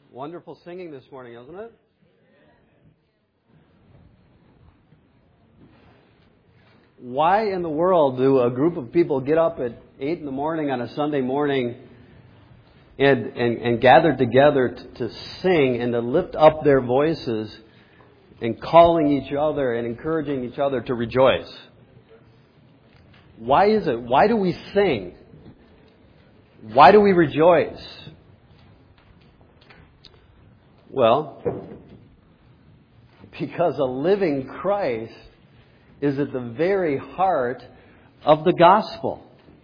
Wonderful singing this morning, isn't it? Why in the world do a group of people get up at 8 in the morning on a Sunday morning and gather together to sing and to lift up their voices and calling each other and encouraging each other to rejoice? Why is it? Why do we sing? Why do we rejoice? Well, because a living Christ is at the very heart of the gospel.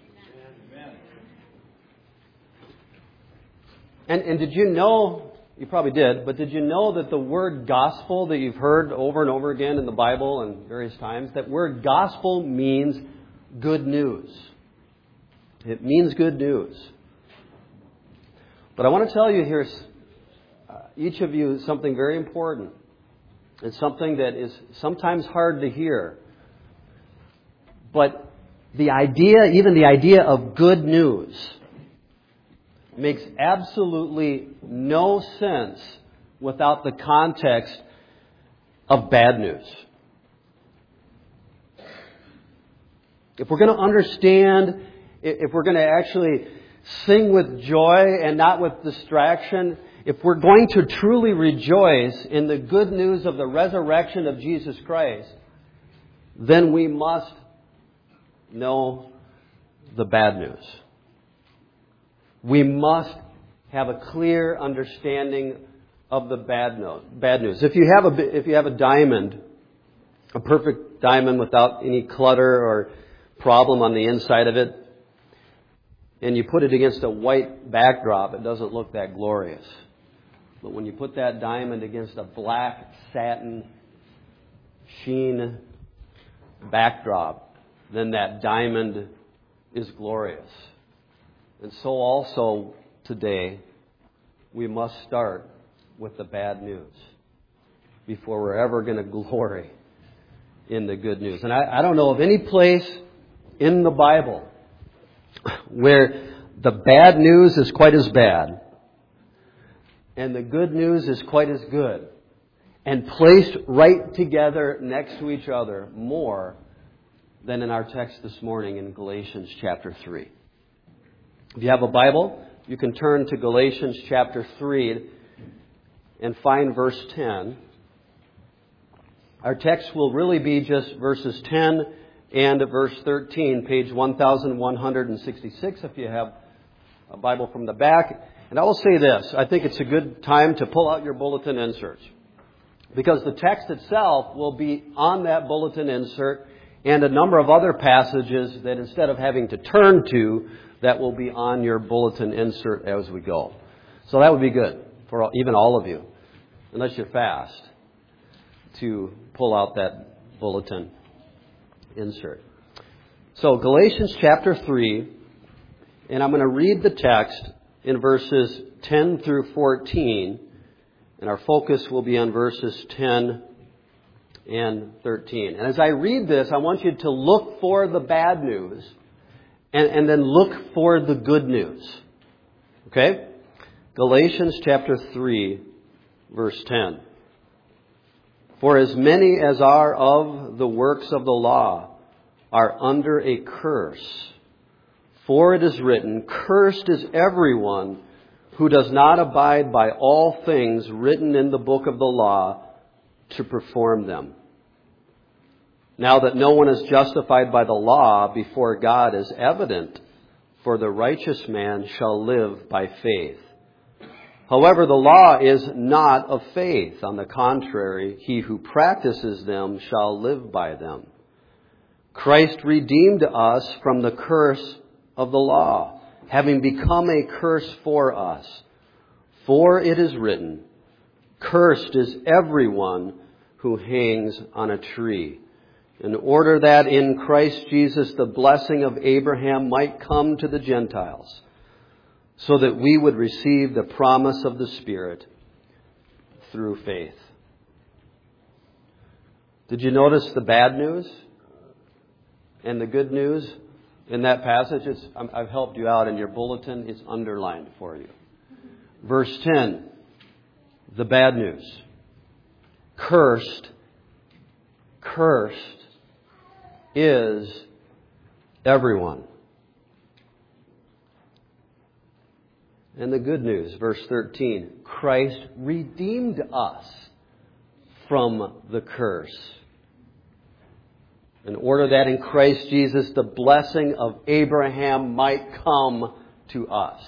And did you know, you probably did, but did you know that the word gospel that you've heard over and over again in the Bible and various times, that word gospel means good news. It means good news. But I want to tell you here, each of you, something very important. It's something that is sometimes hard to hear. But the idea, even the idea of good news, makes absolutely no sense without the context of bad news. If we're going to understand, if we're going to actually sing with joy and not with distraction, if we're going to truly rejoice in the good news of the resurrection of Jesus Christ, then we must know the bad news. We must have a clear understanding of the bad news. If you have a diamond, a perfect diamond without any clutter or problem on the inside of it, and you put it against a white backdrop, it doesn't look that glorious. But when you put that diamond against a black satin sheen backdrop, then that diamond is glorious. And so also today, we must start with the bad news before we're ever going to glory in the good news. And I don't know of any place in the Bible where the bad news is quite as bad and the good news is quite as good, and placed right together next to each other more than in our text this morning in Galatians chapter 3. If you have a Bible, you can turn to Galatians chapter 3 and find verse 10. Our text will really be just verses 10 and verse 13, page 1166 if you have a Bible from the back. And I will say this, I think it's a good time to pull out your bulletin inserts, because the text itself will be on that bulletin insert and a number of other passages that instead of having to turn to, that will be on your bulletin insert as we go. So that would be good for even all of you, unless you're fast, to pull out that bulletin insert. So Galatians chapter 3, and I'm going to read the text in verses 10 through 14, and our focus will be on verses 10 and 13. And as I read this, I want you to look for the bad news and then look for the good news. Okay? Galatians chapter 3, verse 10. For as many as are of the works of the law are under a curse. For it is written, cursed is everyone who does not abide by all things written in the book of the law to perform them. Now that no one is justified by the law before God is evident, for the righteous man shall live by faith. However, the law is not of faith. On the contrary, he who practices them shall live by them. Christ redeemed us from the curse of the law, having become a curse for us. For it is written, cursed is everyone who hangs on a tree, in order that in Christ Jesus the blessing of Abraham might come to the Gentiles, so that we would receive the promise of the Spirit through faith. Did you notice the bad news and the good news in that passage? I've helped you out in your bulletin. It's underlined for you. Verse 10. the bad news. Cursed is everyone. And the good news, verse 13, Christ redeemed us from the curse, in order that in Christ Jesus the blessing of Abraham might come to us.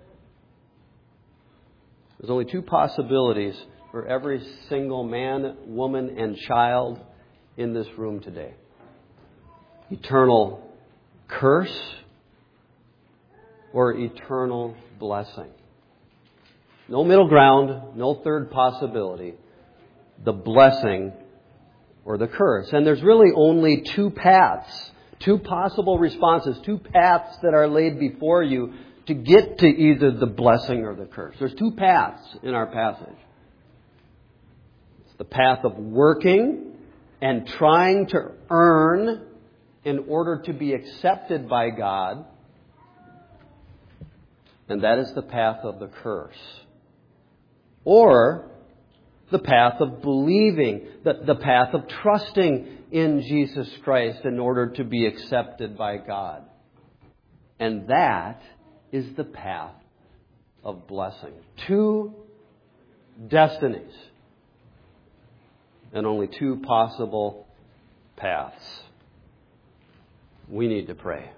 There's only two possibilities for every single man, woman, and child in this room today. Eternal curse or eternal blessing. No middle ground, no third possibility. The blessing or the curse. And there's really only two paths, two possible responses, two paths that are laid before you to get to either the blessing or the curse. There's two paths in our passage. It's the path of working and trying to earn in order to be accepted by God. And that is the path of the curse. Or the path of believing, the path of trusting in Jesus Christ in order to be accepted by God. And that is the path of blessing. Two destinies and only two possible paths. We need to pray.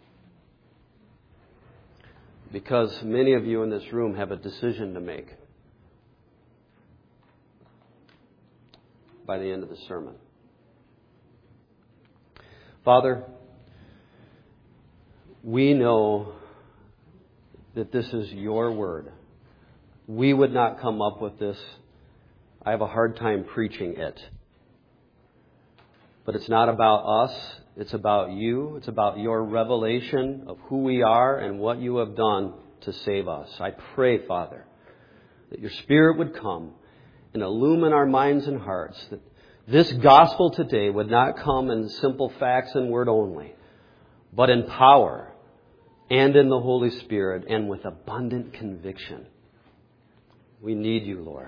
Because many of you in this room have a decision to make by the end of the sermon. Father, we know that this is your word. We would not come up with this. I have a hard time preaching it. But it's not about us. It's about you. It's about your revelation of who we are and what you have done to save us. I pray, Father, that your Spirit would come and illumine our minds and hearts, that this gospel today would not come in simple facts and word only, but in power and in the Holy Spirit and with abundant conviction. We need you, Lord.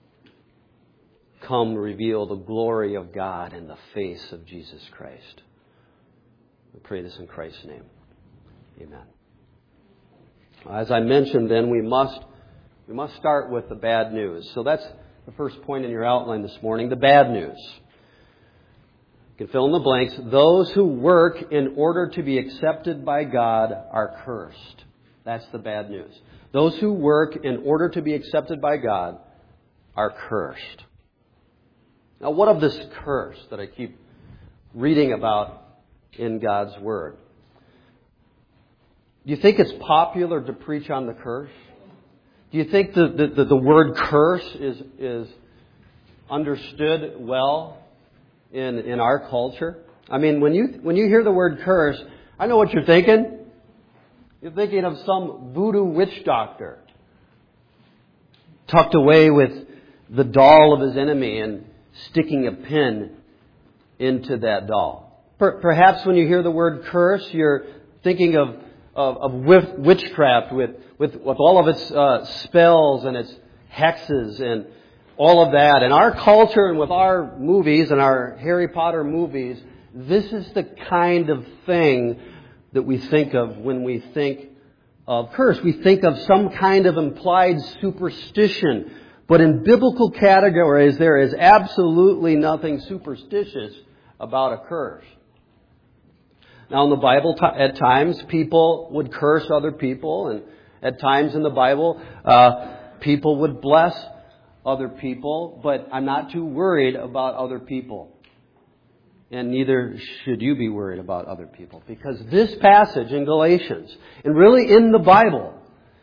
Come reveal the glory of God in the face of Jesus Christ. We pray this in Christ's name. Amen. As I mentioned then, we must start with the bad news. So that's the first point in your outline this morning, the bad news. You can fill in the blanks. Those who work in order to be accepted by God are cursed. That's the bad news. Those who work in order to be accepted by God are cursed. Now, what of this curse that I keep reading about in God's Word? Do you think it's popular to preach on the curse? Do you think the word curse is understood well in our culture? I mean, when you hear the word curse, I know what you're thinking. You're thinking of some voodoo witch doctor tucked away with the doll of his enemy and sticking a pin into that doll. Perhaps when you hear the word curse, you're thinking of witchcraft with all of its spells and its hexes and all of that. In our culture and with our movies and our Harry Potter movies, this is the kind of thing that we think of when we think of curse. We think of some kind of implied superstition. But in biblical categories, there is absolutely nothing superstitious about a curse. Now, in the Bible, at times, people would curse other people. And at times in the Bible, people would bless other people. But I'm not too worried about other people. And neither should you be worried about other people. Because this passage in Galatians, and really in the Bible,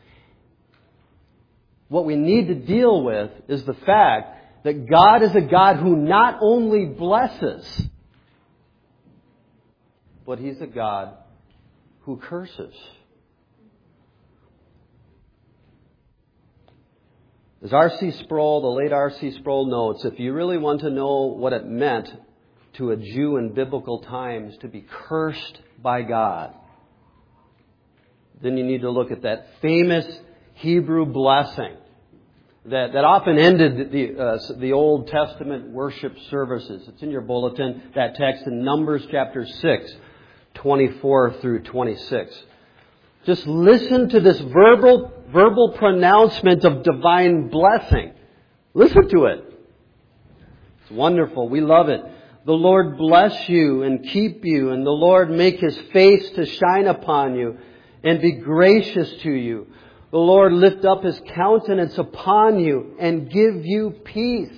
what we need to deal with is the fact that God is a God who not only blesses, but He's a God who curses. As R.C. Sproul, the late R.C. Sproul notes, if you really want to know what it meant to a Jew in biblical times to be cursed by God, then you need to look at that famous Hebrew blessing that often ended the Old Testament worship services. It's in your bulletin, that text in Numbers chapter 6, 24 through 26. Just listen to this verbal pronouncement of divine blessing. Listen to it. It's wonderful. We love it. The Lord bless you and keep you, and the Lord make His face to shine upon you and be gracious to you. The Lord lift up His countenance upon you and give you peace.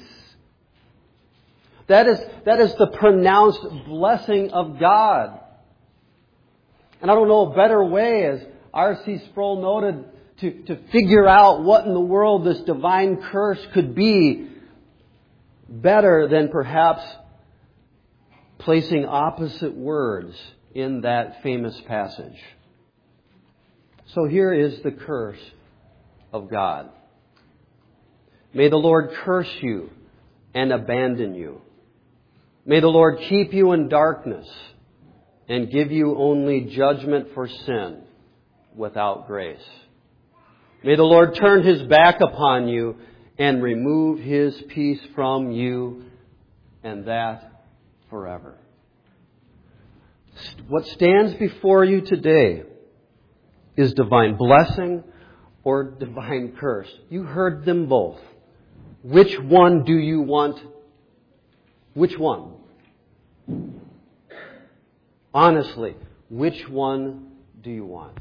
That is the pronounced blessing of God. And I don't know a better way, as R.C. Sproul noted, to figure out what in the world this divine curse could be better than perhaps placing opposite words in that famous passage. So here is the curse of God. May the Lord curse you and abandon you. May the Lord keep you in darkness and give you only judgment for sin without grace. May the Lord turn His back upon you and remove His peace from you, and that forever. What stands before you today is divine blessing or divine curse. You heard them both. Which one do you want? Which one? Honestly, which one do you want?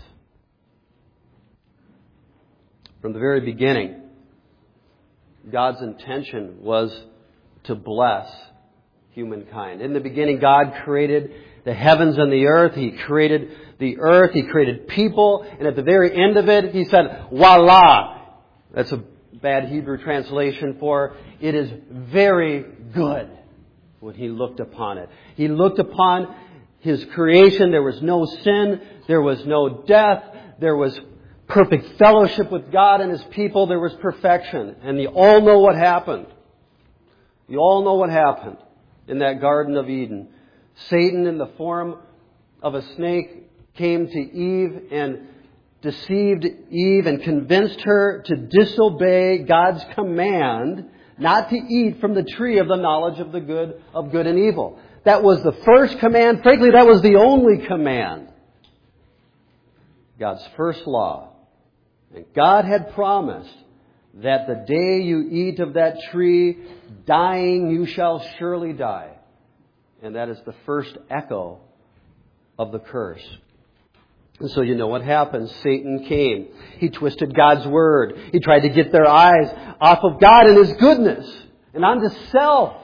From the very beginning, God's intention was to bless humankind. In the beginning, God created the heavens and the earth. He created the earth. He created people. And at the very end of it, He said, voila. That's a bad Hebrew translation for it is very good when He looked upon it. He looked upon His creation. There was no sin. There was no death. There was perfect fellowship with God and His people. There was perfection. And you all know what happened. You all know what happened in that Garden of Eden. Satan, in the form of a snake, came to Eve and deceived Eve and convinced her to disobey God's command not to eat from the tree of the knowledge of good and evil. That was the first command. Frankly, that was the only command. God's first law. And God had promised that the day you eat of that tree, dying you shall surely die. And that is the first echo of the curse. And so you know what happened. Satan came. He twisted God's word. He tried to get their eyes off of God and His goodness and onto self.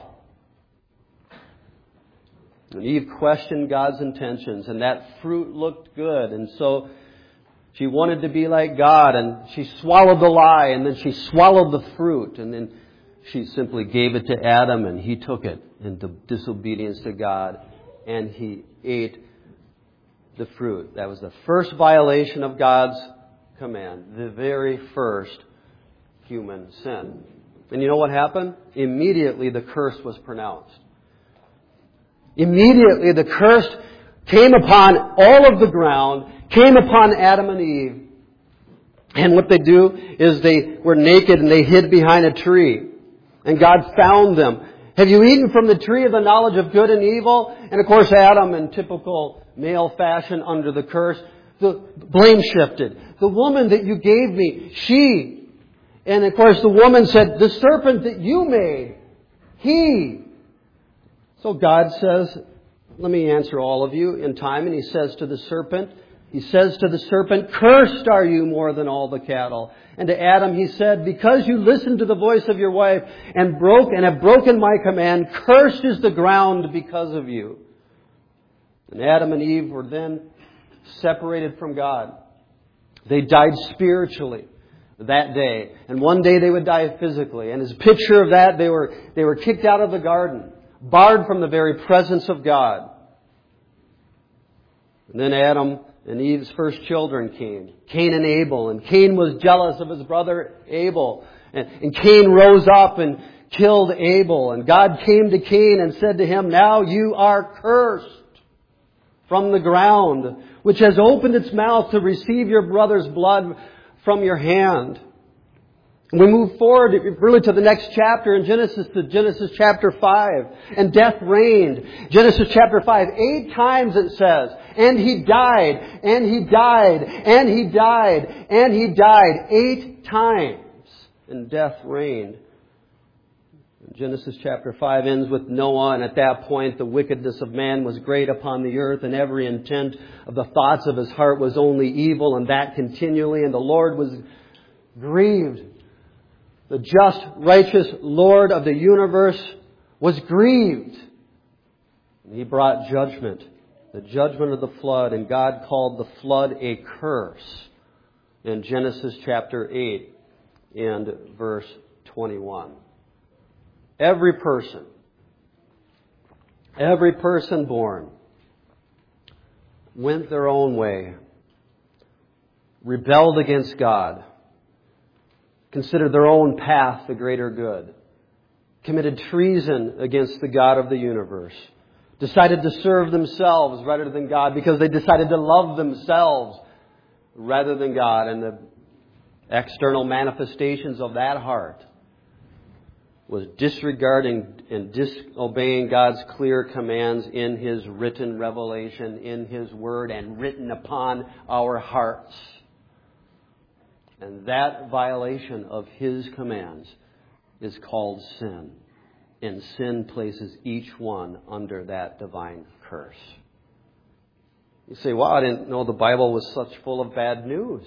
And Eve questioned God's intentions, and that fruit looked good. And so she wanted to be like God, and she swallowed the lie, and then she swallowed the fruit, and then she simply gave it to Adam, and he took it in disobedience to God, and he ate the fruit. That was the first violation of God's command, the very first human sin. And you know what happened? Immediately the curse was pronounced. Immediately the curse came upon all of the ground, came upon Adam and Eve. And what they do is they were naked and they hid behind a tree. And God found them. Have you eaten from the tree of the knowledge of good and evil? And of course Adam, in typical male fashion under the curse, the blame shifted. The woman that you gave me, she. And of course the woman said, the serpent that you made, he. So God says, let me answer all of you in time. And He says to the serpent, cursed are you more than all the cattle. And to Adam He said, because you listened to the voice of your wife and have broken my command, cursed is the ground because of you. And Adam and Eve were then separated from God. They died spiritually that day. And one day they would die physically. And as a picture of that, they were kicked out of the garden, barred from the very presence of God. And then Adam and Eve's first children came, Cain and Abel. And Cain was jealous of his brother Abel. And Cain rose up and killed Abel. And God came to Cain and said to him, now you are cursed from the ground, which has opened its mouth to receive your brother's blood from your hand. We move forward really to the next chapter in Genesis, to Genesis chapter 5. And death reigned. Genesis chapter 5, 8 times it says, and he died, and he died, and he died, and he died. 8 times. And death reigned. Genesis chapter 5 ends with Noah, and at that point the wickedness of man was great upon the earth, and every intent of the thoughts of his heart was only evil, and that continually, and the Lord was grieved. The just, righteous Lord of the universe was grieved. And He brought judgment, the judgment of the flood, and God called the flood a curse in Genesis chapter 8 and verse 21. Every person born went their own way, rebelled against God, considered their own path the greater good, committed treason against the God of the universe, decided to serve themselves rather than God because they decided to love themselves rather than God. And the external manifestations of that heart was disregarding and disobeying God's clear commands in His written revelation, in His Word, and written upon our hearts. And that violation of His commands is called sin. And sin places each one under that divine curse. You say, wow, I didn't know the Bible was such full of bad news.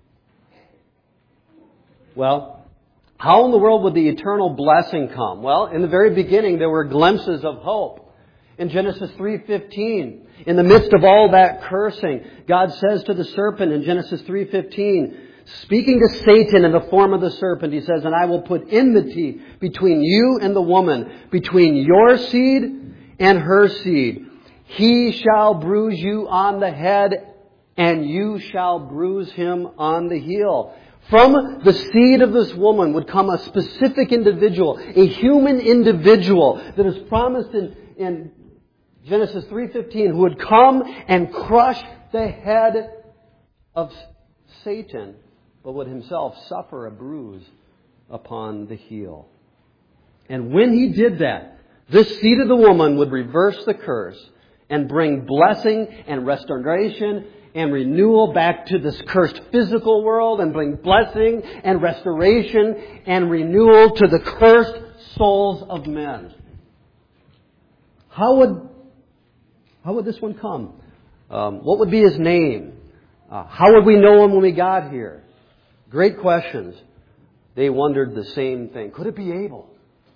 Well, how in the world would the eternal blessing come? Well, in the very beginning, there were glimpses of hope. In Genesis 3:15, in the midst of all that cursing, God says to the serpent in Genesis 3:15, speaking to Satan in the form of the serpent, He says, and I will put enmity between you and the woman, between your seed and her seed. He shall bruise you on the head, and you shall bruise him on the heel. From the seed of this woman would come a specific individual, a human individual that is promised in Genesis 3:15, who would come and crush the head of Satan, but would himself suffer a bruise upon the heel. And when he did that, this seed of the woman would reverse the curse and bring blessing and restoration and renewal back to this cursed physical world, and bring blessing and restoration and renewal to the cursed souls of men. How would this one come? What would be his name? How would we know him when we got here? Great questions. They wondered the same thing. Could it be Abel?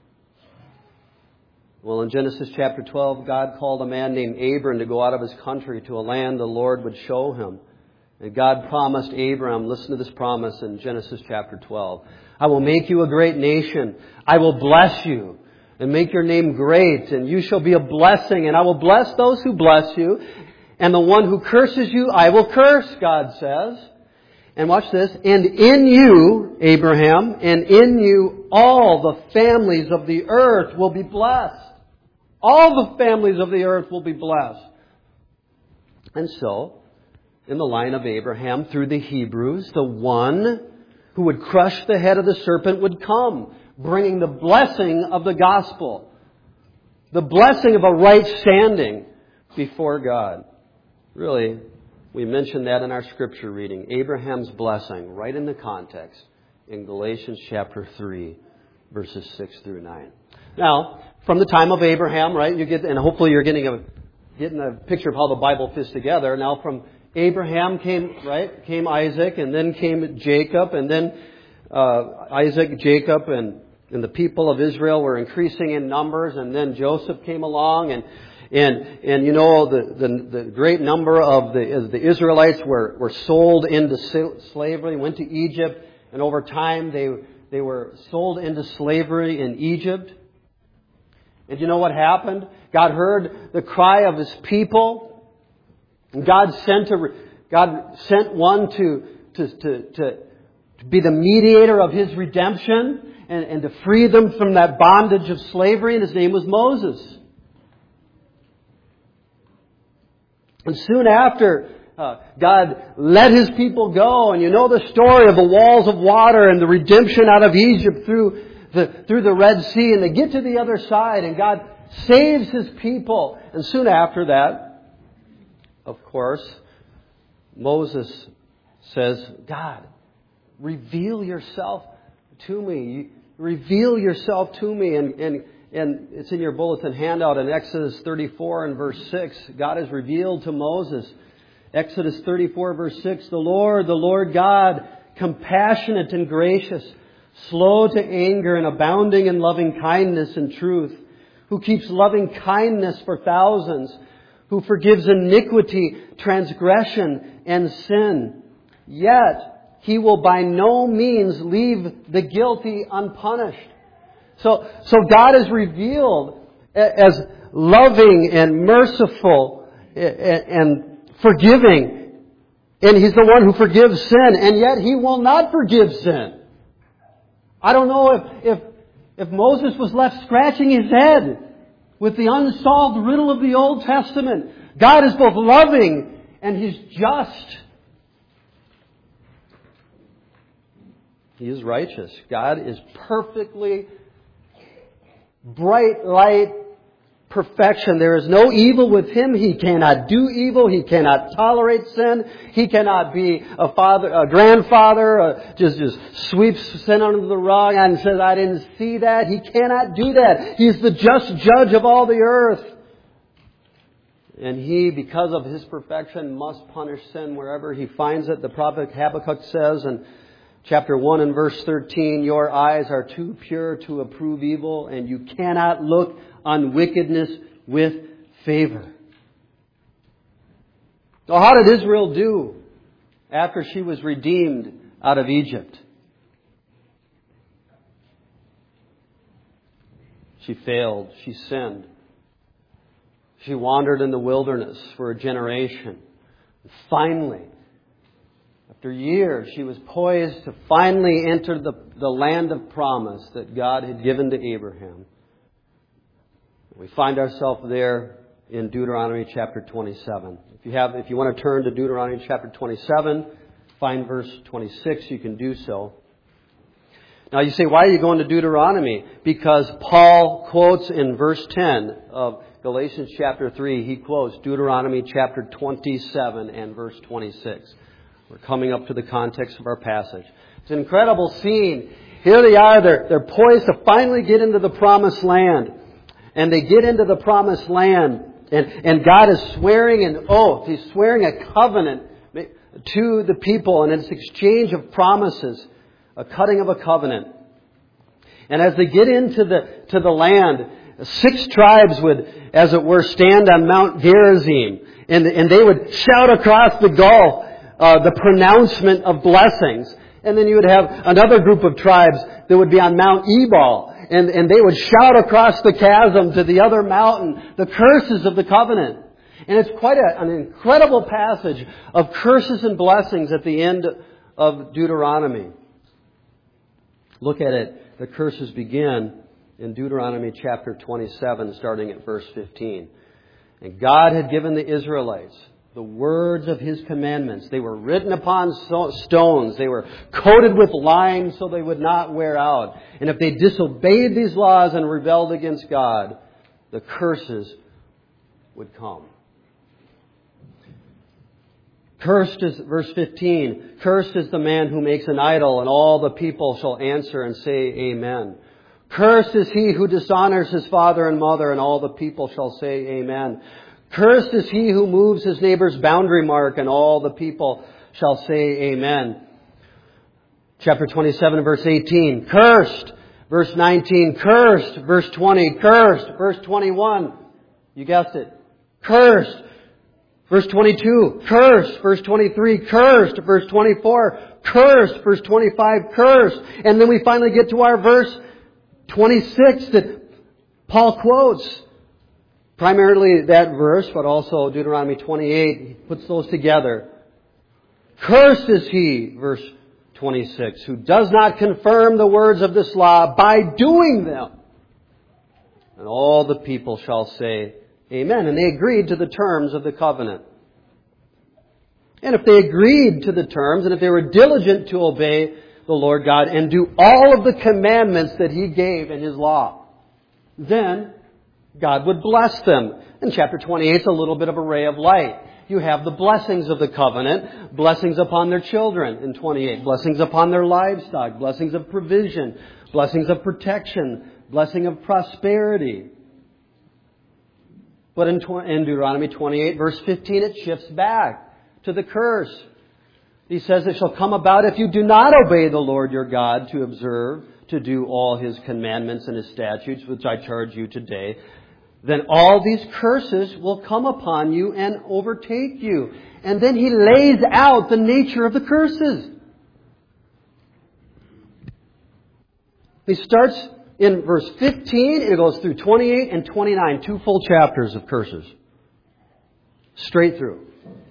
Well, in Genesis chapter 12, God called a man named Abram to go out of his country to a land the Lord would show him. And God promised Abram, listen to this promise in Genesis chapter 12, I will make you a great nation. I will bless you and make your name great, and you shall be a blessing, and I will bless those who bless you, and the one who curses you, I will curse, God says. And watch this, and in you, Abraham, and in you, all the families of the earth will be blessed. All the families of the earth will be blessed. And so, in the line of Abraham, through the Hebrews, the one who would crush the head of the serpent would come, bringing the blessing of the gospel. The blessing of a right standing before God. Really, we mentioned that in our scripture reading. Abraham's blessing, right in the context, in Galatians chapter 3, verses 6 through 9. Now, from the time of Abraham, right, and hopefully you're getting a picture of how the Bible fits together. Now, from Abraham came Isaac, and then came Jacob, and then Isaac, Jacob, and the people of Israel were increasing in numbers, and then Joseph came along, and you know the great number of the Israelites were sold into slavery, went to Egypt, and over time they were sold into slavery in Egypt. And you know what happened? God heard the cry of His people. And God sent one to be the mediator of His redemption and to free them from that bondage of slavery. And His name was Moses. And soon after God let His people go. And you know the story of the walls of water and the redemption out of Egypt through the Red Sea. And they get to the other side and God saves His people. And soon after that, of course, Moses says, God, reveal yourself to me. Reveal yourself to me. And it's in your bulletin handout in Exodus 34 and verse 6. God is revealed to Moses. Exodus 34 verse 6. The Lord God, compassionate and gracious, slow to anger and abounding in loving kindness and truth, who keeps loving kindness for thousands, who forgives iniquity, transgression, and sin. Yet He will by no means leave the guilty unpunished. So God is revealed as loving and merciful and forgiving. And He's the one who forgives sin. And yet He will not forgive sin. I don't know if Moses was left scratching his head with the unsolved riddle of the Old Testament. God is both loving and He's just. He is righteous. God is perfectly bright light, perfection. There is no evil with Him. He cannot do evil. He cannot tolerate sin. He cannot be a grandfather, just sweeps sin under the rug and says, I didn't see that. He cannot do that. He's the just judge of all the earth. And He, because of His perfection, must punish sin wherever He finds it. The prophet Habakkuk says in Chapter 1 and verse 13, your eyes are too pure to approve evil, and you cannot look on wickedness with favor. So how did Israel do after she was redeemed out of Egypt? She failed. She sinned. She wandered in the wilderness for a generation. Finally, after years, she was poised to finally enter the land of promise that God had given to Abraham. We find ourselves there in Deuteronomy chapter 27. If you want to turn to Deuteronomy chapter 27, find verse 26, you can do so. Now you say, why are you going to Deuteronomy? Because Paul quotes in verse 10 of Galatians chapter 3, he quotes Deuteronomy chapter 27 and verse 26. We're coming up to the context of our passage. It's an incredible scene. Here they are. They're poised to finally get into the promised land. And they get into the promised land. And God is swearing an oath. He's swearing a covenant to the people. And it's exchange of promises. A cutting of a covenant. And as they get into the land, 6 tribes would, as it were, stand on Mount Gerizim. And they would shout across the gulf the pronouncement of blessings. And then you would have another group of tribes that would be on Mount Ebal. And they would shout across the chasm to the other mountain the curses of the covenant. And it's quite an incredible passage of curses and blessings at the end of Deuteronomy. Look at it. The curses begin in Deuteronomy chapter 27, starting at verse 15. And God had given the Israelites the words of His commandments. They were written upon stones. They were coated with lime so they would not wear out. And if they disobeyed these laws and rebelled against God, the curses would come. Cursed is, verse 15, cursed is the man who makes an idol, and all the people shall answer and say, Amen. Cursed is he who dishonors his father and mother, and all the people shall say, Amen. Cursed is he who moves his neighbor's boundary mark, and all the people shall say Amen. Chapter 27, verse 18. Cursed. Verse 19. Cursed. Verse 20. Cursed. Verse 21. You guessed it. Cursed. Verse 22. Cursed. Verse 23. Cursed. Verse 24. Cursed. Verse 25. Cursed. And then we finally get to our verse 26 that Paul quotes. Primarily that verse, but also Deuteronomy 28, he puts those together. Cursed is he, verse 26, who does not confirm the words of this law by doing them. And all the people shall say, Amen. And they agreed to the terms of the covenant. And if they agreed to the terms, and if they were diligent to obey the Lord God and do all of the commandments that He gave in His law, then God would bless them. And chapter 28 is a little bit of a ray of light. You have the blessings of the covenant, blessings upon their children in 28, blessings upon their livestock, blessings of provision, blessings of protection, blessing of prosperity. But in Deuteronomy 28, verse 15, it shifts back to the curse. He says, it shall come about if you do not obey the Lord your God to observe, to do all His commandments and His statutes, which I charge you today, then all these curses will come upon you and overtake you. And then He lays out the nature of the curses. He starts in verse 15, and it goes through 28 and 29, 2 full chapters of curses. Straight through.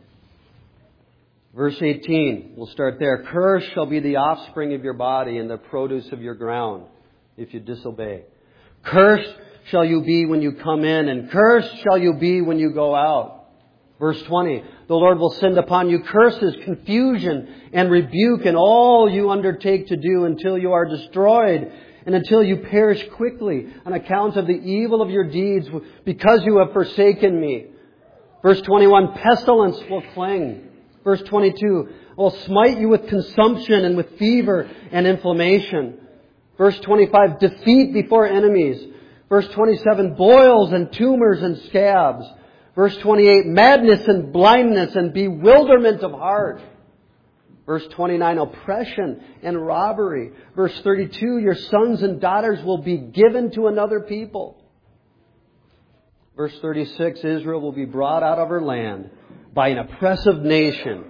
Verse 18, we'll start there. Cursed shall be the offspring of your body and the produce of your ground, if you disobey. Cursed shall you be when you come in, and cursed shall you be when you go out. Verse 20, the Lord will send upon you curses, confusion, and rebuke in all you undertake to do until you are destroyed, and until you perish quickly on account of the evil of your deeds, because you have forsaken me. Verse 21, pestilence will cling. Verse 22, I will smite you with consumption and with fever and inflammation. Verse 25, defeat before enemies. Verse 27, boils and tumors and scabs. Verse 28, madness and blindness and bewilderment of heart. Verse 29, oppression and robbery. Verse 32, your sons and daughters will be given to another people. Verse 36, Israel will be brought out of her land by an oppressive nation.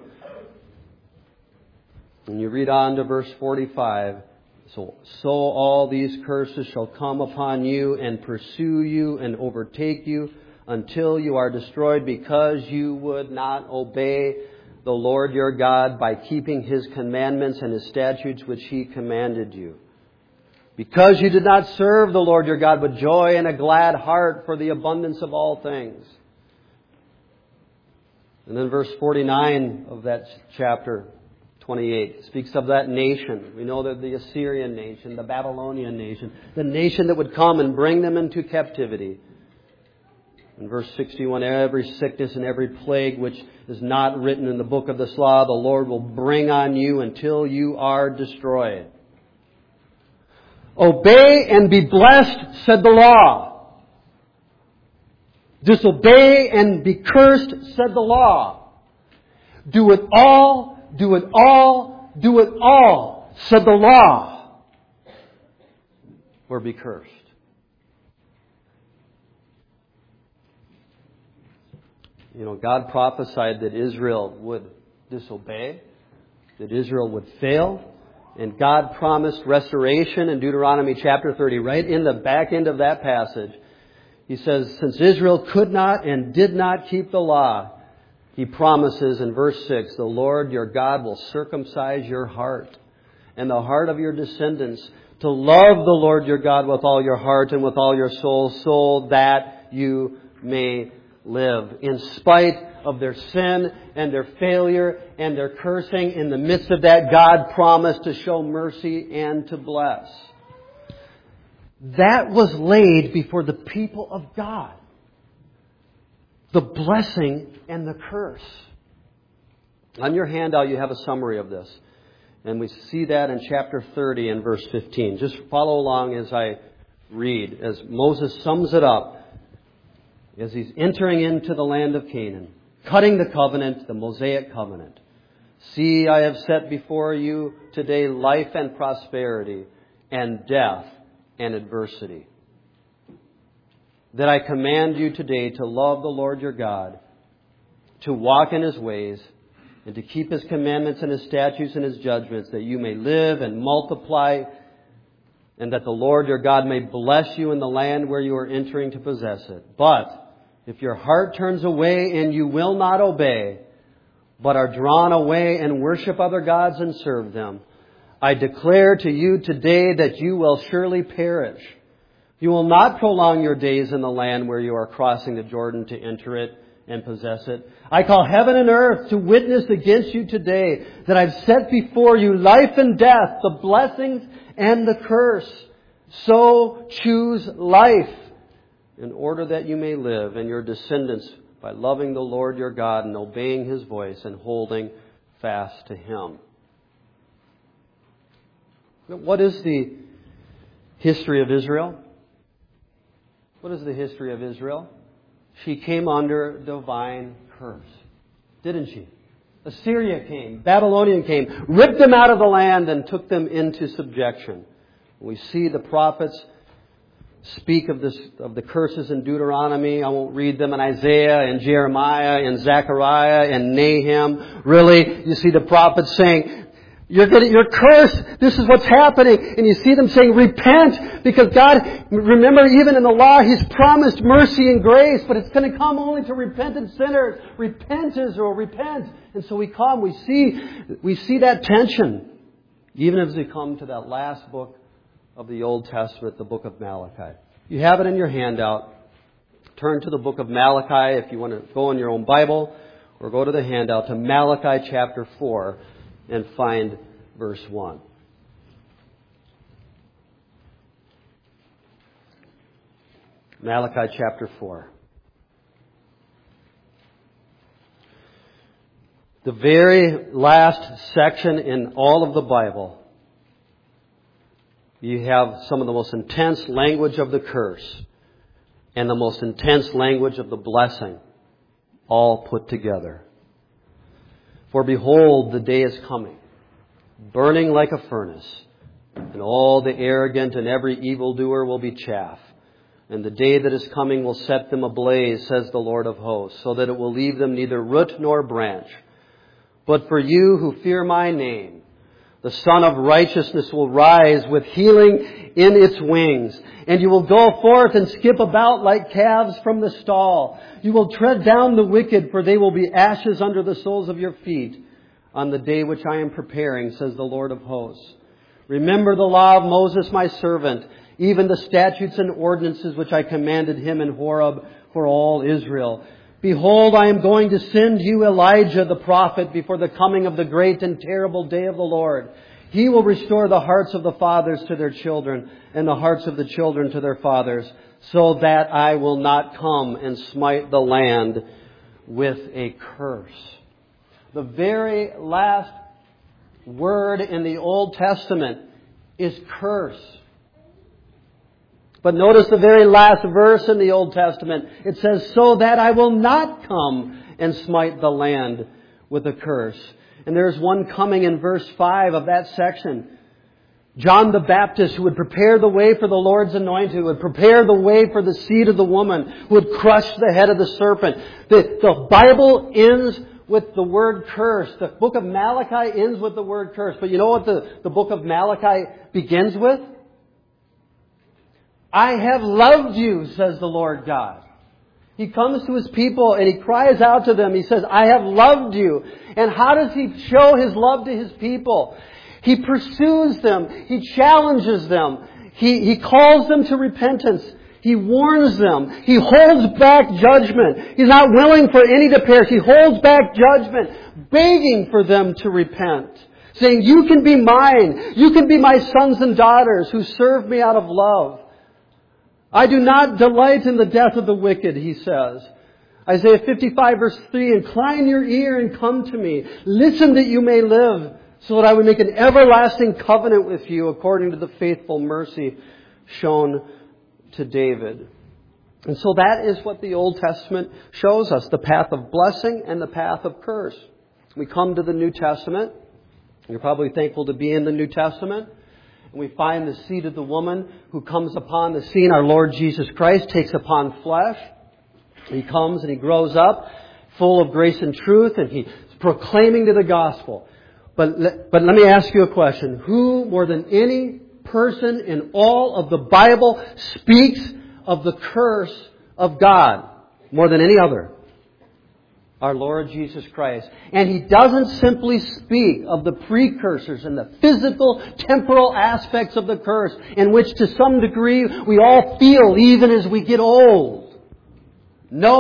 And you read on to verse 45. So all these curses shall come upon you and pursue you and overtake you until you are destroyed, because you would not obey the Lord your God by keeping His commandments and His statutes which He commanded you. Because you did not serve the Lord your God with joy and a glad heart for the abundance of all things. And then verse 49 of that chapter 28 speaks of that nation. We know that the Assyrian nation, the Babylonian nation, the nation that would come and bring them into captivity. In verse 61, every sickness and every plague which is not written in the book of this law, the Lord will bring on you until you are destroyed. Obey and be blessed, said the law. Disobey and be cursed, said the law. Do it all, do it all, do it all, said the law. Or be cursed. You know, God prophesied that Israel would disobey, that Israel would fail, and God promised restoration in Deuteronomy chapter 30, right in the back end of that passage. He says, since Israel could not and did not keep the law, He promises in verse 6, the Lord your God will circumcise your heart and the heart of your descendants to love the Lord your God with all your heart and with all your soul, so that you may live. In spite of their sin and their failure and their cursing, in the midst of that, God promised to show mercy and to bless. That was laid before the people of God. The blessing and the curse. On your handout, you have a summary of this. And we see that in chapter 30 and verse 15. Just follow along as I read, as Moses sums it up, as he's entering into the land of Canaan, cutting the covenant, the Mosaic covenant. See, I have set before you today life and prosperity, and death and adversity. That I command you today to love the Lord your God, to walk in His ways, and to keep His commandments and His statutes and His judgments, that you may live and multiply, and that the Lord your God may bless you in the land where you are entering to possess it. But if your heart turns away and you will not obey, but are drawn away and worship other gods and serve them, I declare to you today that you will surely perish. You will not prolong your days in the land where you are crossing the Jordan to enter it, and possess it. I call heaven and earth to witness against you today that I've set before you life and death, the blessings and the curse. So choose life in order that you may live and your descendants by loving the Lord your God and obeying His voice and holding fast to Him. What is the history of Israel? What is the history of Israel? She came under divine curse, didn't she? Assyria came, Babylonian came, ripped them out of the land and took them into subjection. We see the prophets speak of the curses in Deuteronomy. I won't read them in Isaiah and Jeremiah and Zechariah and Nahum. Really, you see the prophets saying, you're cursed. This is what's happening. And you see them saying, repent. Because God, remember, even in the law, He's promised mercy and grace. But it's going to come only to repentant sinners. Repent, Israel, repent. And so we come, we see that tension. Even as we come to that last book of the Old Testament, the book of Malachi. You have it in your handout. Turn to the book of Malachi if you want to go in your own Bible. Or go to the handout to Malachi chapter 4. And find verse 1. Malachi chapter 4. The very last section in all of the Bible. You have some of the most intense language of the curse and the most intense language of the blessing all put together. For behold, the day is coming, burning like a furnace, and all the arrogant and every evildoer will be chaff. And the day that is coming will set them ablaze, says the Lord of hosts, so that it will leave them neither root nor branch. But for you who fear my name, the Son of Righteousness will rise with healing in its wings. And you will go forth and skip about like calves from the stall. You will tread down the wicked, for they will be ashes under the soles of your feet on the day which I am preparing, says the Lord of hosts. Remember the law of Moses my servant, even the statutes and ordinances which I commanded him in Horeb for all Israel. Behold, I am going to send you Elijah the prophet before the coming of the great and terrible day of the Lord. He will restore the hearts of the fathers to their children and the hearts of the children to their fathers, so that I will not come and smite the land with a curse. The very last word in the Old Testament is curse. But notice the very last verse in the Old Testament. It says, so that I will not come and smite the land with a curse. And there's one coming in verse 5 of that section. John the Baptist, who would prepare the way for the Lord's anointed, who would prepare the way for the seed of the woman, who would crush the head of the serpent. The Bible ends with the word curse. The book of Malachi ends with the word curse. But you know what the book of Malachi begins with? I have loved you, says the Lord God. He comes to His people and He cries out to them. He says, I have loved you. And how does He show His love to His people? He pursues them. He challenges them. He calls them to repentance. He warns them. He holds back judgment. He's not willing for any to perish. He holds back judgment, begging for them to repent. Saying, you can be mine. You can be my sons and daughters who serve me out of love. I do not delight in the death of the wicked, He says. Isaiah 55 verse 3, incline your ear and come to me. Listen that you may live, so that I would make an everlasting covenant with you according to the faithful mercy shown to David. And so that is what the Old Testament shows us, the path of blessing and the path of curse. We come to the New Testament. You're probably thankful to be in the New Testament. And we find the seed of the woman who comes upon the scene. Our Lord Jesus Christ takes upon flesh. He comes and He grows up full of grace and truth, and He's proclaiming to the gospel. But let me ask you a question. Who, more than any person in all of the Bible, speaks of the curse of God more than any other? Our Lord Jesus Christ. And He doesn't simply speak of the precursors and the physical, temporal aspects of the curse, in which to some degree we all feel even as we get old. No,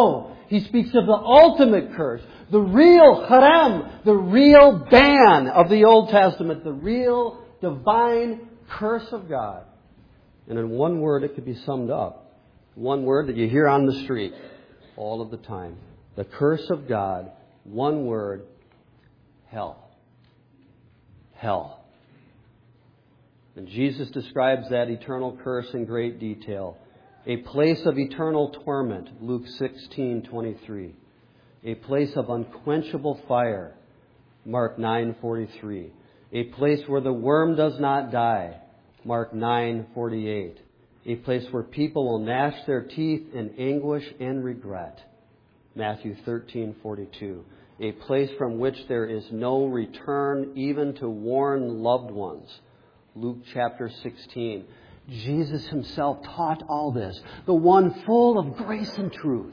He speaks of the ultimate curse, the real harem, the real ban of the Old Testament, the real divine curse of God. And in one word, it could be summed up. One word that you hear on the street all of the time. The curse of God, one word, hell. Hell. And Jesus describes that eternal curse in great detail. A place of eternal torment, Luke 16:23. A place of unquenchable fire, Mark 9:43. A place where the worm does not die, Mark 9:48. A place where people will gnash their teeth in anguish and regret, Matthew 13:42. A place from which there is no return even to warn loved ones, Luke chapter 16. Jesus Himself taught all this, the one full of grace and truth.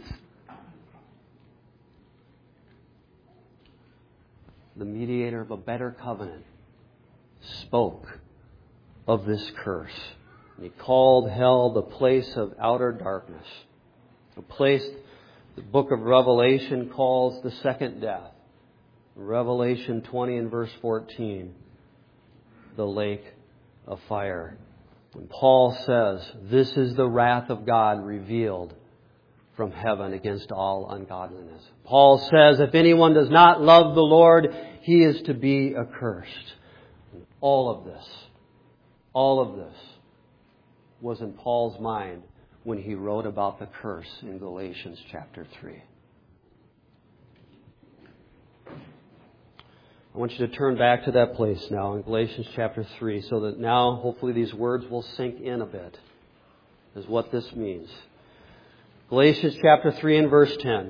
The mediator of a better covenant spoke of this curse. He called hell the place of outer darkness, a place the book of Revelation calls the second death. Revelation 20 and verse 14, the lake of fire. And Paul says, this is the wrath of God revealed from heaven against all ungodliness. Paul says, if anyone does not love the Lord, he is to be accursed. And all of this was in Paul's mind when he wrote about the curse in Galatians chapter 3. I want you to turn back to that place now in Galatians chapter 3 so that now hopefully these words will sink in a bit as what this means. Galatians chapter 3 and verse 10.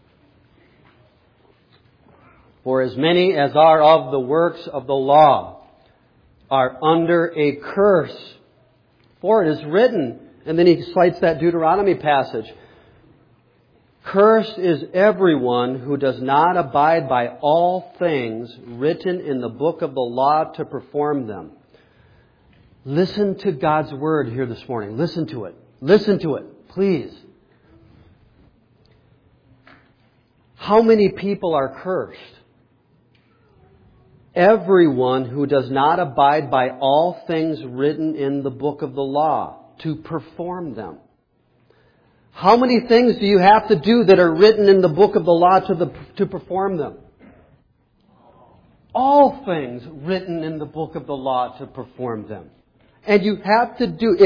For as many as are of the works of the law are under a curse. For it is written, and then he cites that Deuteronomy passage. Cursed is everyone who does not abide by all things written in the book of the law to perform them. Listen to God's word here this morning. Listen to it. Listen to it, please. How many people are cursed? Everyone who does not abide by all things written in the book of the law to perform them. How many things do you have to do that are written in the book of the law to perform them? All things written in the book of the law to perform them. And you have to do,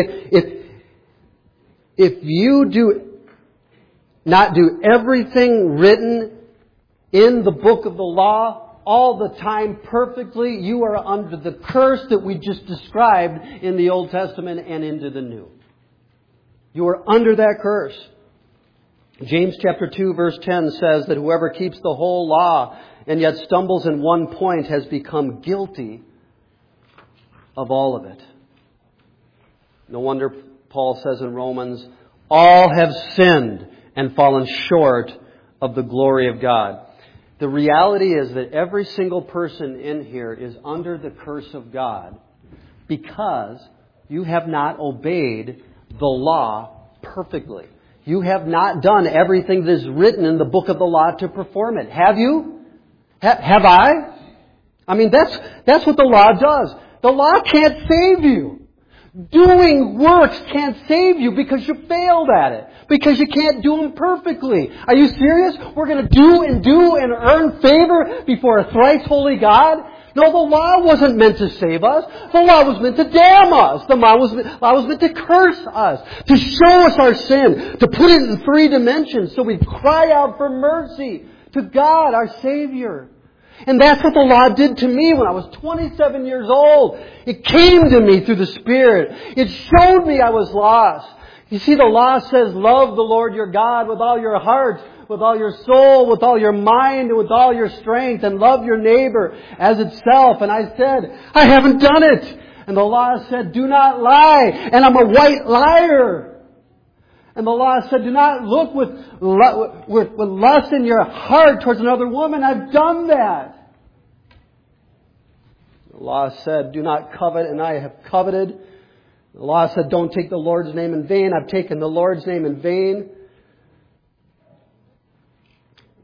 if you not do everything written in the book of the law all the time perfectly, you are under the curse that we just described in the Old Testament and into the New. You are under that curse. James chapter 2 verse 10 says that whoever keeps the whole law and yet stumbles in one point has become guilty of all of it. No wonder Paul says in Romans, all have sinned and fallen short of the glory of God. The reality is that every single person in here is under the curse of God because you have not obeyed the law perfectly. You have not done everything that is written in the book of the law to perform it. Have you? Have I? I mean, that's what the law does. The law can't save you. Doing works can't save you because you failed at it. Because you can't do them perfectly. Are you serious? We're going to do and earn favor before a thrice holy God? No, the law wasn't meant to save us. The law was meant to damn us. The law was meant to curse us. To show us our sin. To put it in 3 dimensions so we'd cry out for mercy to God, our Savior. And that's what the law did to me when I was 27 years old. It came to me through the Spirit. It showed me I was lost. You see, the law says, love the Lord your God with all your heart, with all your soul, with all your mind, and with all your strength, and love your neighbor as itself. And I said, I haven't done it. And the law said, do not lie. And I'm a white liar. And the law said, do not look with lust in your heart towards another woman. I've done that. The law said, do not covet, and I have coveted. The law said, don't take the Lord's name in vain. I've taken the Lord's name in vain.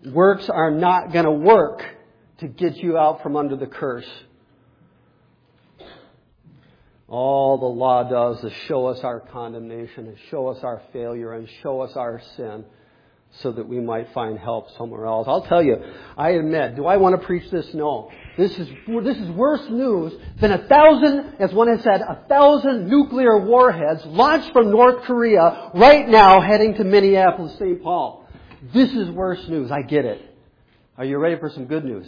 Works are not going to work to get you out from under the curse. All the law does is show us our condemnation and show us our failure and show us our sin so that we might find help somewhere else. I'll tell you, I admit, do I want to preach this? No. This is worse news than 1,000, as one has said, 1,000 nuclear warheads launched from North Korea right now heading to Minneapolis, St. Paul. This is worse news. I get it. Are you ready for some good news?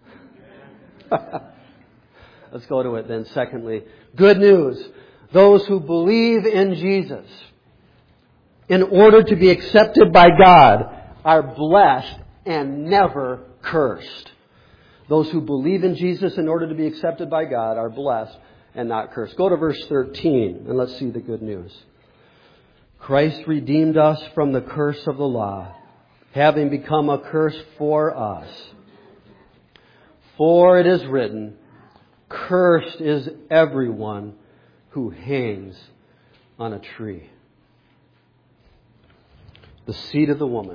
Let's go to it then. Secondly, good news. Those who believe in Jesus in order to be accepted by God are blessed and never cursed. Those who believe in Jesus in order to be accepted by God are blessed and not cursed. Go to verse 13 and let's see the good news. Christ redeemed us from the curse of the law, having become a curse for us. For it is written, cursed is everyone who hangs on a tree. The seed of the woman,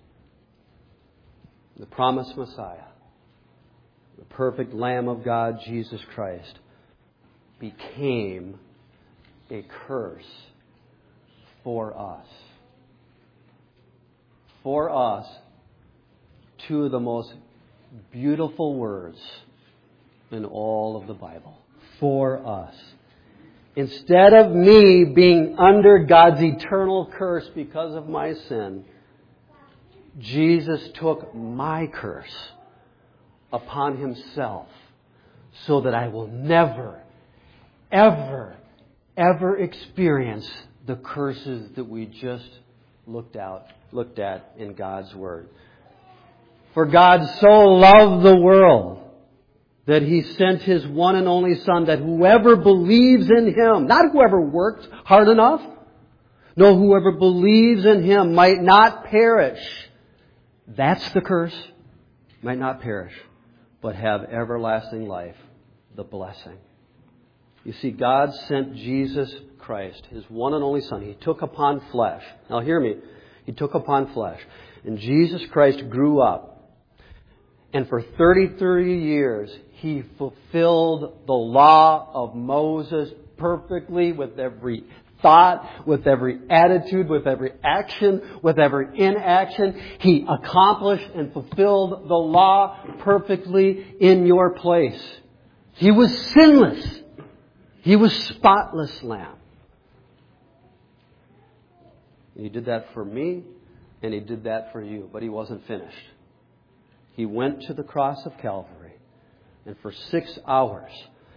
the promised Messiah, the perfect Lamb of God, Jesus Christ, became a curse for us. For us, two of the most beautiful words in all of the Bible. For us. Instead of me being under God's eternal curse because of my sin, Jesus took my curse upon Himself so that I will never, ever, ever experience the curses that we just looked at in God's Word. For God so loved the world that He sent His one and only Son, that whoever believes in Him, not whoever worked hard enough, no, whoever believes in Him might not perish. That's the curse. Might not perish, but have everlasting life, the blessing. You see, God sent Jesus Christ, His one and only Son. He took upon flesh. Now hear me. He took upon flesh. And Jesus Christ grew up. And for 33 years, He fulfilled the law of Moses perfectly, with every thought, with every attitude, with every action, with every inaction. He accomplished and fulfilled the law perfectly in your place. He was sinless. He was spotless Lamb. He did that for me, and He did that for you, but He wasn't finished. He went to the cross of Calvary, and for 6 hours,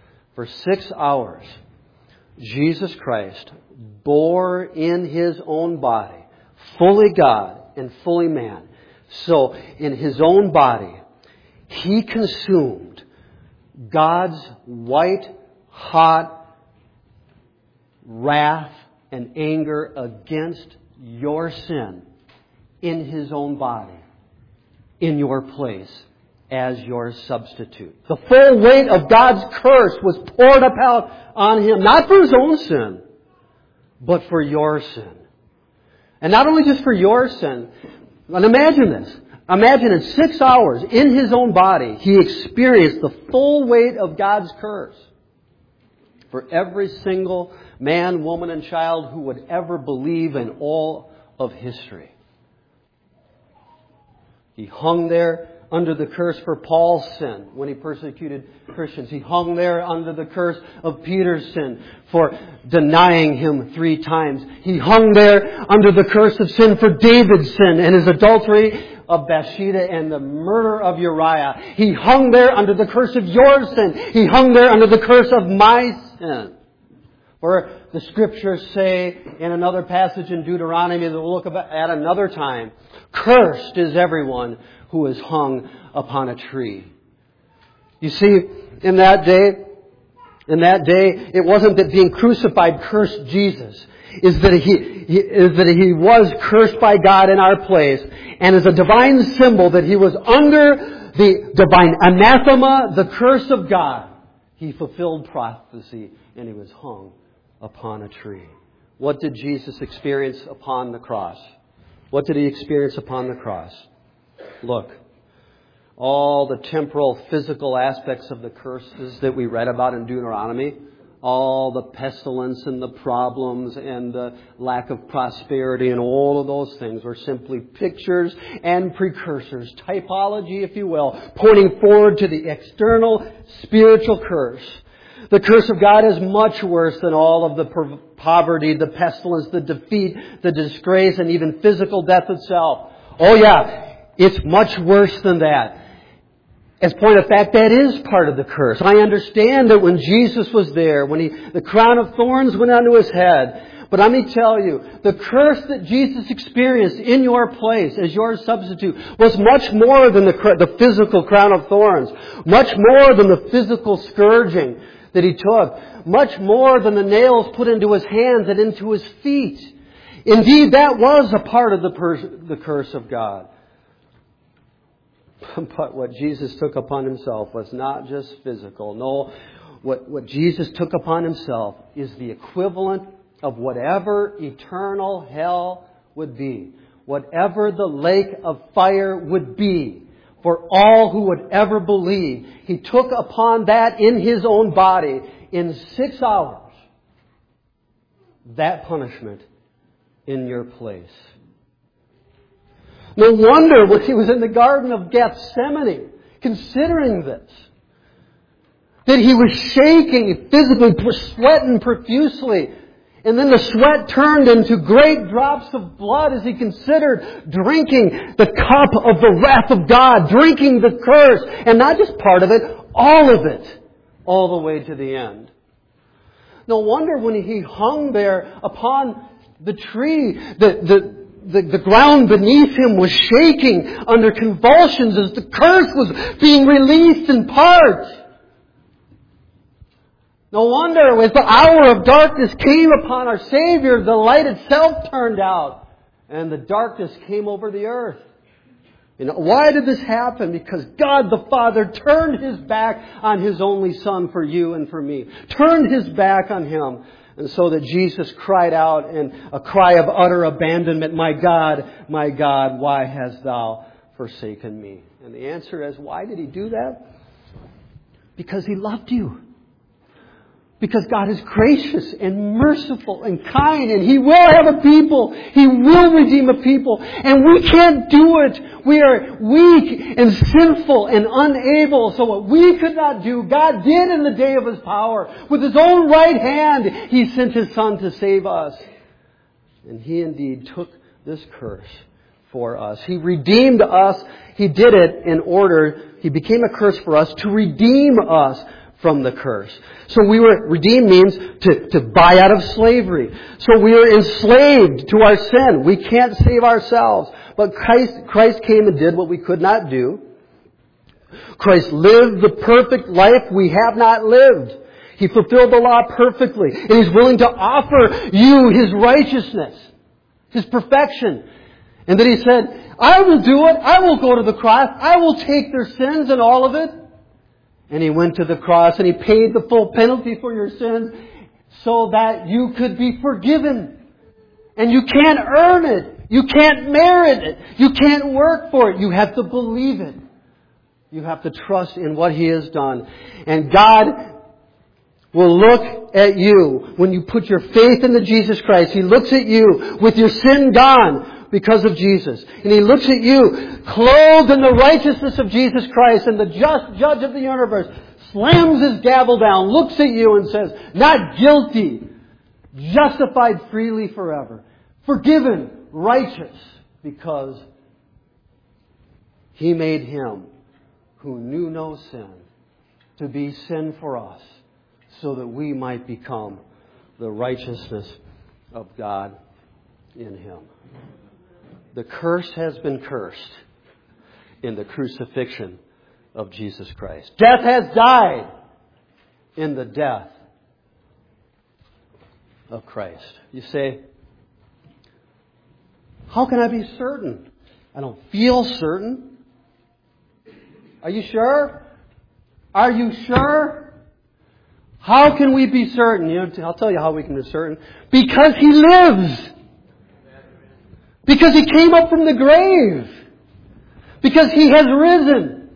Jesus Christ bore in His own body, fully God and fully man. So in His own body, He consumed God's white, hot wrath and anger against your sin in His own body, in your place, as your substitute. The full weight of God's curse was poured out on Him, not for His own sin, but for your sin. And not only just for your sin, but imagine this. Imagine in 6 hours, in His own body, He experienced the full weight of God's curse for every single man, woman, and child who would ever believe in all of history. He hung there under the curse for Paul's sin when he persecuted Christians. He hung there under the curse of Peter's sin for denying Him 3 times. He hung there under the curse of sin for David's sin and his adultery of Bathsheba and the murder of Uriah. He hung there under the curse of your sin. He hung there under the curse of my sin. For the Scriptures say in another passage in Deuteronomy that we'll look at another time, cursed is everyone who is hung upon a tree. You see, in that day, it wasn't that being crucified cursed Jesus. Is that he was cursed by God in our place, and as a divine symbol that He was under the divine anathema, the curse of God. He fulfilled prophecy, and He was hung upon a tree. What did Jesus experience upon the cross? What did He experience upon the cross? Look, all the temporal, physical aspects of the curses that we read about in Deuteronomy, all the pestilence and the problems and the lack of prosperity and all of those things were simply pictures and precursors, typology, if you will, pointing forward to the external spiritual curse. The curse of God is much worse than all of the poverty, the pestilence, the defeat, the disgrace, and even physical death itself. Oh yeah, it's much worse than that. As a point of fact, that is part of the curse. I understand that when Jesus was there, when the crown of thorns went onto His head. But let me tell you, the curse that Jesus experienced in your place as your substitute was much more than the physical crown of thorns. Much more than the physical scourging that He took. Much more than the nails put into His hands and into His feet. Indeed, that was a part of the curse of God. But what Jesus took upon Himself was not just physical. No, what Jesus took upon Himself is the equivalent of whatever eternal hell would be. Whatever the lake of fire would be for all who would ever believe. He took upon that in His own body in 6 hours. That punishment in your place. No wonder when He was in the Garden of Gethsemane, considering this, that He was shaking physically, sweating profusely. And then the sweat turned into great drops of blood as He considered drinking the cup of the wrath of God, drinking the curse. And not just part of it, all of it, all the way to the end. No wonder when He hung there upon the tree, the ground beneath Him was shaking under convulsions as the curse was being released in part. No wonder as the hour of darkness came upon our Savior, the light itself turned out and the darkness came over the earth. Why did this happen? Because God the Father turned His back on His only Son for you and for me. Turned His back on Him. And so that Jesus cried out in a cry of utter abandonment, my God, why hast Thou forsaken me? And the answer is, why did He do that? Because He loved you. Because God is gracious and merciful and kind, and He will have a people. He will redeem a people. And we can't do it. We are weak and sinful and unable. So what we could not do, God did in the day of His power. With His own right hand, He sent His Son to save us. And He indeed took this curse for us. He redeemed us. He did it in order, He became a curse for us to redeem us from the curse. So we were, redeemed means to buy out of slavery. So we are enslaved to our sin. We can't save ourselves. But Christ came and did what we could not do. Christ lived the perfect life we have not lived. He fulfilled the law perfectly. And He's willing to offer you His righteousness, His perfection. And then He said, I will do it. I will go to the cross. I will take their sins and all of it. And He went to the cross and He paid the full penalty for your sins so that you could be forgiven. And you can't earn it. You can't merit it. You can't work for it. You have to believe it. You have to trust in what He has done. And God will look at you when you put your faith into Jesus Christ. He looks at you with your sin gone because of Jesus. And He looks at you clothed in the righteousness of Jesus Christ, and the just judge of the universe slams His gavel down, looks at you and says, not guilty, justified freely forever, forgiven, righteous, because He made Him who knew no sin to be sin for us, so that we might become the righteousness of God in Him. The curse has been cursed in the crucifixion of Jesus Christ. Death has died in the death of Christ. You say, how can I be certain? I don't feel certain. Are you sure? Are you sure? How can we be certain? I'll tell you how we can be certain. Because He lives. Because He came up from the grave. Because He has risen.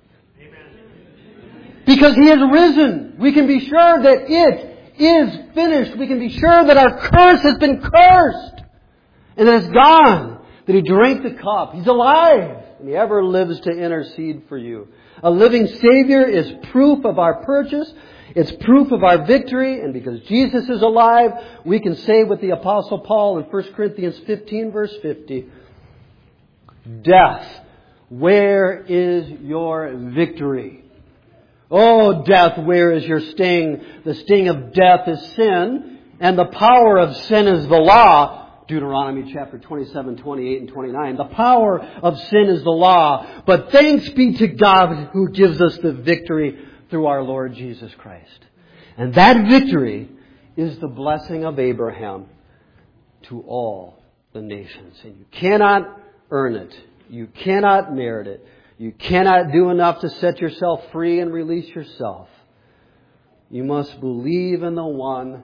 Because He has risen, we can be sure that it is finished. We can be sure that our curse has been cursed. And that it's gone. That He drank the cup. He's alive. And He ever lives to intercede for you. A living Savior is proof of our purchase. It's proof of our victory. And because Jesus is alive, we can say with the Apostle Paul in 1 Corinthians 15 verse 50, Death, where is your victory? Oh, death, where is your sting? The sting of death is sin, and the power of sin is the law. Deuteronomy chapter 27, 28, and 29. The power of sin is the law. But thanks be to God who gives us the victory through our Lord Jesus Christ. And that victory is the blessing of Abraham to all the nations. And you cannot earn it. You cannot merit it. You cannot do enough to set yourself free and release yourself. You must believe in the one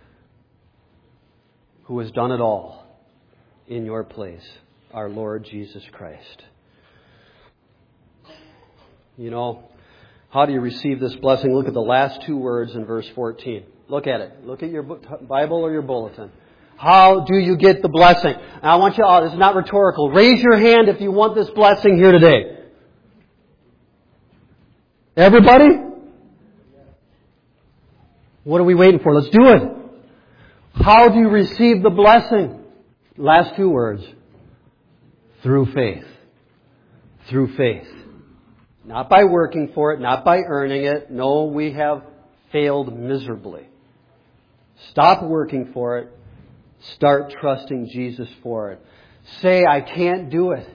who has done it all in your place, our Lord Jesus Christ. You know, how do you receive this blessing? Look at the last two words in verse 14. Look at it. Look at your Bible or your bulletin. How do you get the blessing? Now, I want you all, this is not rhetorical. Raise your hand if you want this blessing here today. Everybody? What are we waiting for? Let's do it. How do you receive the blessing? Last two words. Through faith. Through faith. Not by working for it, not by earning it. No, we have failed miserably. Stop working for it. Start trusting Jesus for it. Say, I can't do it.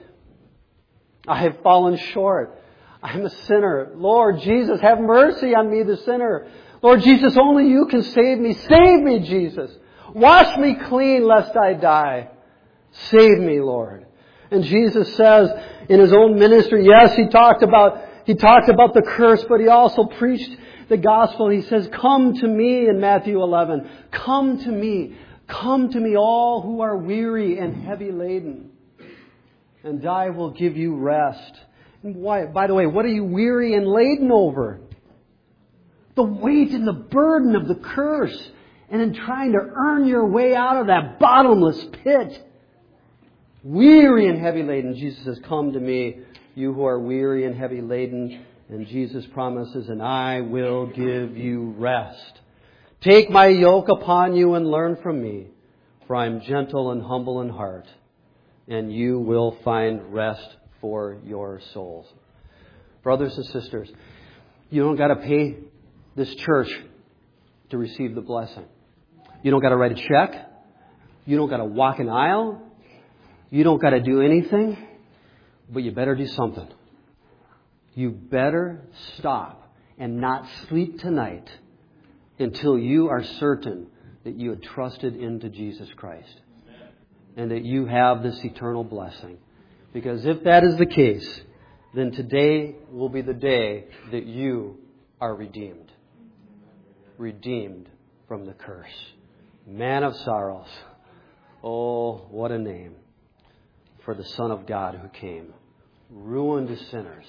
I have fallen short. I'm a sinner. Lord Jesus, have mercy on me, the sinner. Lord Jesus, only You can save me. Save me, Jesus. Wash me clean lest I die. Save me, Lord. And Jesus says in His own ministry, yes, He talked about the curse, but He also preached the gospel. He says, come to me in Matthew 11. Come to me. Come to me all who are weary and heavy laden, and I will give you rest. And why, by the way, what are you weary and laden over? The weight and the burden of the curse, and in trying to earn your way out of that bottomless pit. Weary and heavy laden. Jesus says, come to me, you who are weary and heavy laden. And Jesus promises, and I will give you rest. Take my yoke upon you and learn from me, for I am gentle and humble in heart, and you will find rest for your souls. Brothers and sisters, you don't got to pay this church to receive the blessing. You don't got to write a check. You don't got to walk an aisle. You don't got to do anything, but you better do something. You better stop and not sleep tonight until you are certain that you had trusted into Jesus Christ and that you have this eternal blessing. Because if that is the case, then today will be the day that you are redeemed. Redeemed from the curse. Man of sorrows. Oh, what a name for the Son of God who came. Ruined sinners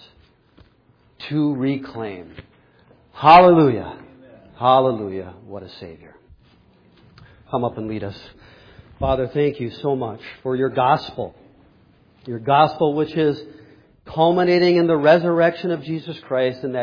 to reclaim. Hallelujah. Hallelujah. What a Savior. Come up and lead us. Father, thank You so much for Your gospel. Your gospel which is culminating in the resurrection of Jesus Christ and that